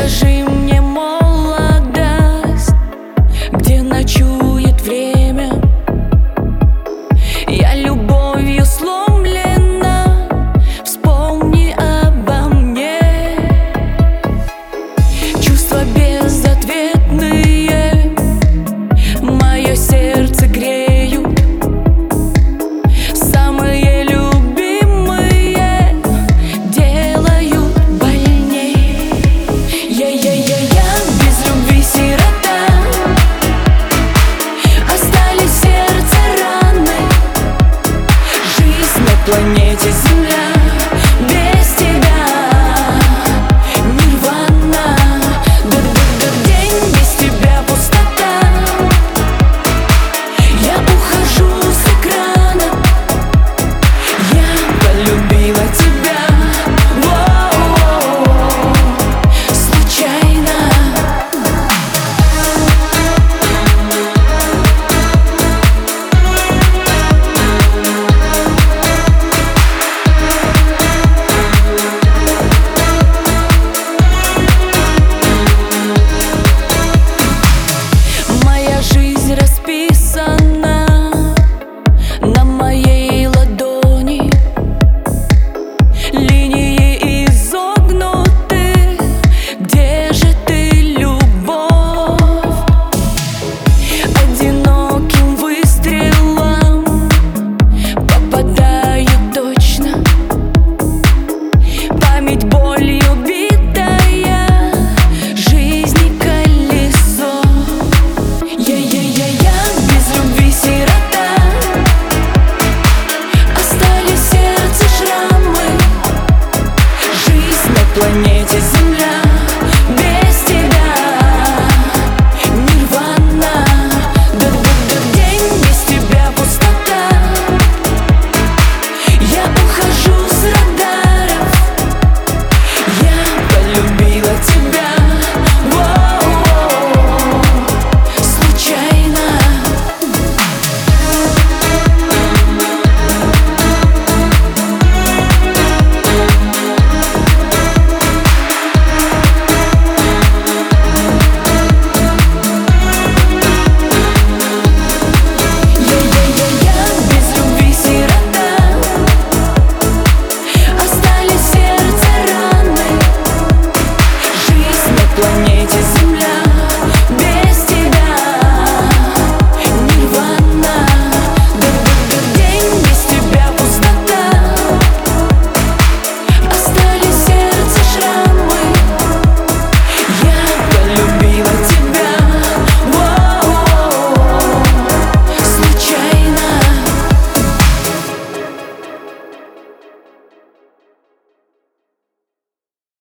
Покажи мне молодость, где ночует время. Я любовью сломлена, вспомни обо мне. Чувства безответные мое сердце греют. Самые любимые делают больней. Я без любви сирота. Остались в сердце раны. Жизнь на планете Земля без тебя нирвана. Да-да-да, день без тебя пустота. Я ухожу с экрана. Я покажи мне молодость, где ночует время. Я любовью сломлена, вспомни обо мне. Чувства безответные моё сердце греют. Самые любимые делают больней. Я без любви сирота. Остались в сердце раны. Жизнь на планете Земля без тебя нирвана. Да-да-да, день без тебя пустота. Я ухожу с экрана. Я полюбила тебя случайно. Моя жизнь расписана на моей ладони. Линии изогнуты. Где же ты, любовь? Одиноким выстрелом попадаю точно. Память болью битая, жизни колесо. Я без любви сирота. Остались в сердце шрамы. Жизнь на планете